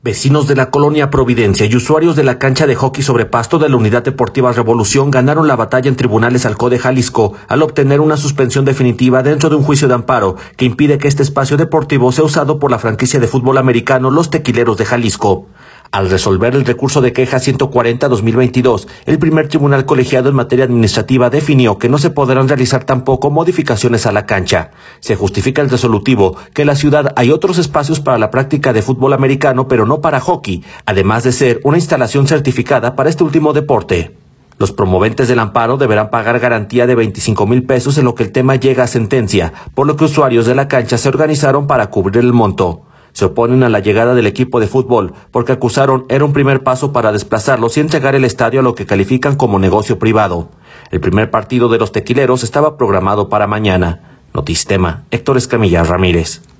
Vecinos de la colonia Providencia y usuarios de la cancha de hockey sobre pasto de la Unidad Deportiva Revolución ganaron la batalla en tribunales al CODE Jalisco al obtener una suspensión definitiva dentro de un juicio de amparo que impide que este espacio deportivo sea usado por la franquicia de fútbol americano Los Tequileros de Jalisco. Al resolver el recurso de queja 140-2022, el primer tribunal colegiado en materia administrativa definió que no se podrán realizar tampoco modificaciones a la cancha. Se justifica el resolutivo que en la ciudad hay otros espacios para la práctica de fútbol americano, pero no para hockey, además de ser una instalación certificada para este último deporte. Los promoventes del amparo deberán pagar garantía de 25,000 pesos en lo que el tema llega a sentencia, por lo que usuarios de la cancha se organizaron para cubrir el monto. Se oponen a la llegada del equipo de fútbol porque acusaron era un primer paso para desplazarlos y entregar el estadio a lo que califican como negocio privado. El primer partido de los Tequileros estaba programado para mañana. Notistema, Héctor Escamilla Ramírez.